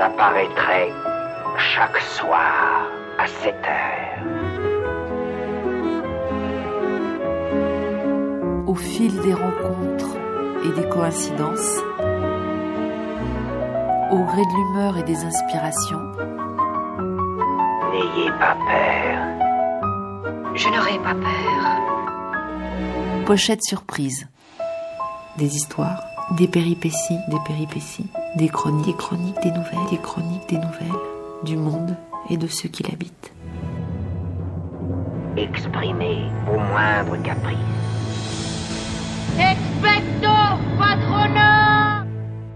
J'apparaîtrai chaque soir à 7 heures. Au fil des rencontres et des coïncidences, au gré de l'humeur et des inspirations, N'ayez pas peur. Je n'aurai pas peur. pochette surprise. Des histoires, des péripéties, des chroniques, des nouvelles, du monde et de ceux qui l'habitent. Exprimez vos moindres caprices. Expecto Patronum!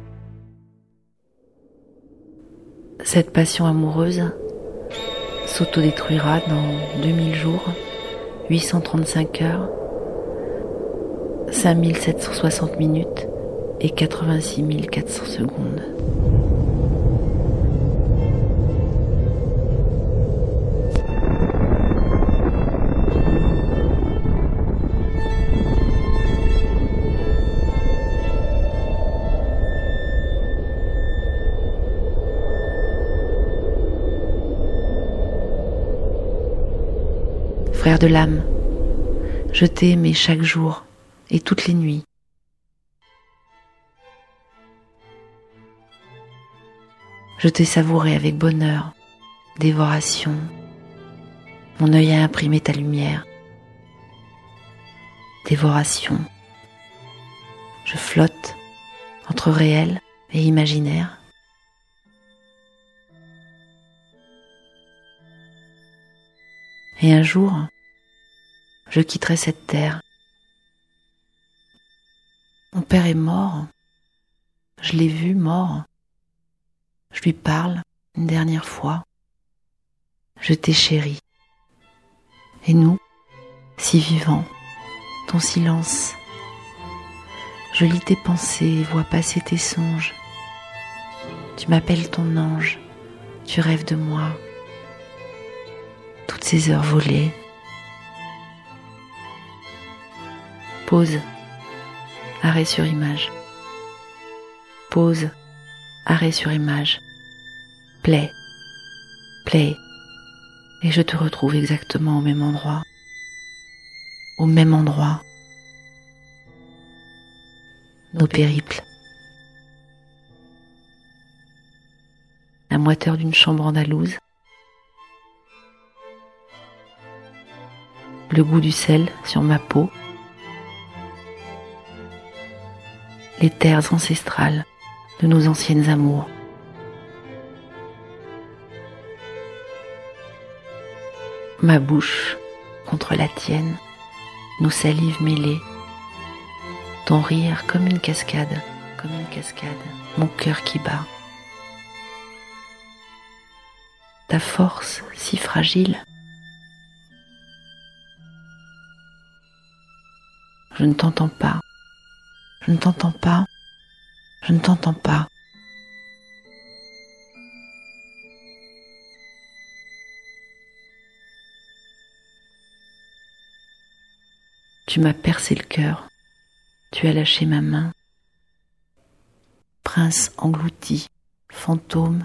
Cette passion amoureuse s'autodétruira dans 2000 jours, 835 heures, 5760 minutes et 86 400 secondes. Frère de l'âme, je t'ai aimé chaque jour et toutes les nuits. Je t'ai savouré avec bonheur, dévoration. Mon œil a imprimé ta lumière. Dévoration. Je flotte entre réel et imaginaire. Et un jour, je quitterai cette terre. Mon père est mort. Je l'ai vu mort. Je lui parle une dernière fois. Je t'ai chéri. Et nous, si vivants, ton silence. Je lis tes pensées, vois passer tes songes. Tu m'appelles ton ange, tu rêves de moi. Toutes ces heures volées. Pause, arrêt sur image. Pause, arrêt sur image. Play, et je te retrouve exactement au même endroit. Au même endroit. Nos périples. La moiteur d'une chambre andalouse. Le goût du sel sur ma peau. Les terres ancestrales de nos anciennes amours. Ma bouche contre la tienne, nos salives mêlées. Ton rire comme une cascade, mon cœur qui bat. Ta force si fragile. Je ne t'entends pas. Tu m'as percé le cœur, tu as lâché ma main. Prince englouti, fantôme.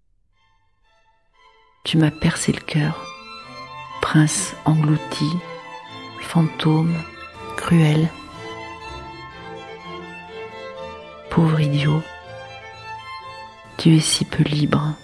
Tu m'as percé le cœur, prince englouti, fantôme, cruel. Pauvre idiot, tu es si peu libre.